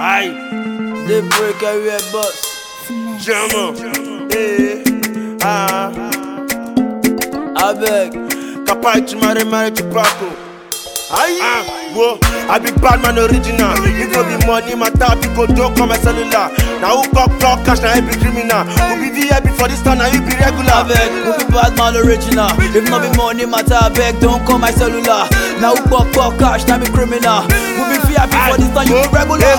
Aye, They break every bus. German. I beg. Kapai to marry to Paco. Aye, whoa, I be bad man original. If no be money, my tap, you go don't come my cellular. Now who got talk cash, now I be criminal. Who be VIP for this time, now you be regular. I beg, who be bad man original? If not be money matter, I beg, don't call my cellular. Now who got cash, now be criminal. Who be VIP for this time, you be regular.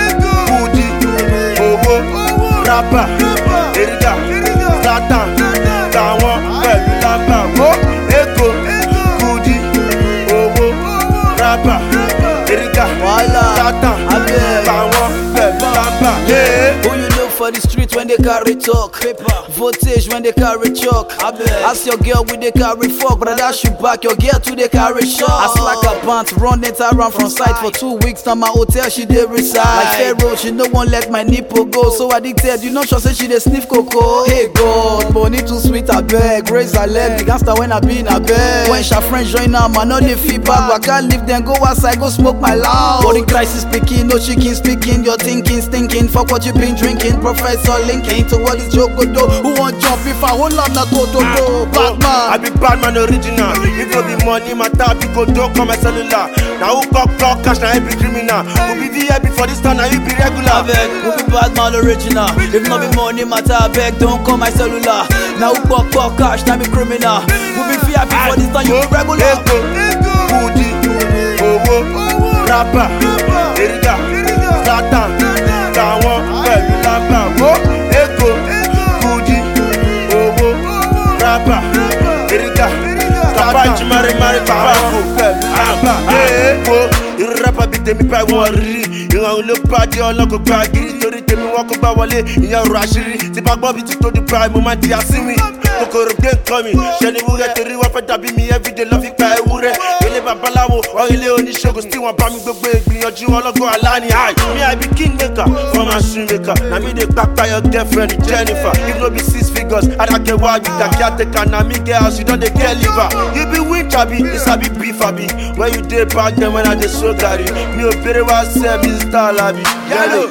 Booty, Bobo, Rapper, Erida, Zlatan, Tawon, Pẹ̀lú Lamba. Eko, Booty, Bobo, Rapper, Erida, Zlatan, Tawon, Pẹ̀lú Lamba. Who you know for the street when they carry talk? Voltage when they carry chalk. Ask your girl with they carry fuck, but I shoot back your girl to they carry shot. I slack her pants, run it around from sight for 2 weeks. Now my hotel she dey reside. Like Pharaoh, she no one let my nipple go. So addicted, you know she say she dey sniff cocoa. Hey God, money too sweet I beg. Raise her leg, the gangster when I be in a bed. When she friends join her, man, no dey feedback. But I can't leave them, go outside, go smoke my loud. Body crisis speaking, no chicken speaking. Your thinking, stinking, fuck what you been drinking. Professor linking to what is joke go do. Who want jump if I hold on na go to go? Batman, I be bad man original. If no be money, my tap, you go don't come my cellular. Now who got talk cash, now I be criminal. Who be VIP for this time, now you be regular. I beg, who be bad man original? If not be money matter, I beg, don't call my cellular. Now who got cash, now be criminal. Who be VIP for this time, you be regular. Eko, Booty, Bobo, Rapper, Erida, Zlatan, Tawon, Pẹ̀lú Lamba. Eko, Booty, Bobo, Rapper, Erida, Kapai to marry to Paco. Pẹ̀lú Lamba. Eko, irú rapper bí tèmi bá wọn rí. Ìran ló bá jẹ́ ọlọ́kọ̀ gba gírí. Torí tèmi wọn kò gbá wọlé, ìyẹn ọ̀rọ̀ àṣírí. Tí bá gbọ́ bí ti tó Dubai, mo máa di àsínwín. Kòkòrò gbé nǹkan mi, ṣe ni wúrẹ́ torí wọ́n fẹ́ dàbí mi everyday lọ́ fi gba ewúrẹ́. Ilé babaláwo, or ilé oníṣègùn tí wọ́n bá mi gbogbo ìgbìyànjú ọlọ́gbọ́n aláni. Me I be king maker, for my shoe maker. Na me dey kpakpa your girlfriend Jennifer. If no be 6 figures, I don't get why you got caretaker. Na me get house, you don't dey get liver. You be winch abi, you sabi beef abi. When you dey back then when I dey so carry. Mi ò bèrè wá sẹ́ Mr. Labi. Yellow,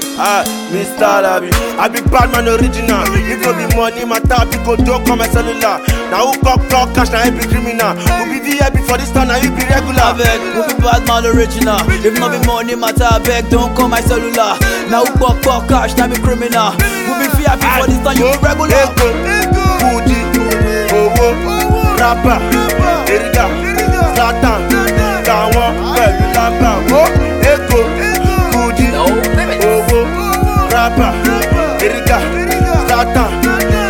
Mr. Labi. I be bad man original. If no be money, my tap, you go don't come my cellular. Now who got talk cash, now you be criminal. Who be VIP for this time, now you be regular. I beg, who be bad man original? If not be money matter, I beg, don't call my cellular. Now who got cash, now be criminal. Who be VIP for this time, you be regular. Eko, Booty, Bobo, Rapper, Erida, Zlatan, Tawon, Pẹ̀lú Lamba. Eko, Booty, Bobo, Rapper, Erida, Zlatan,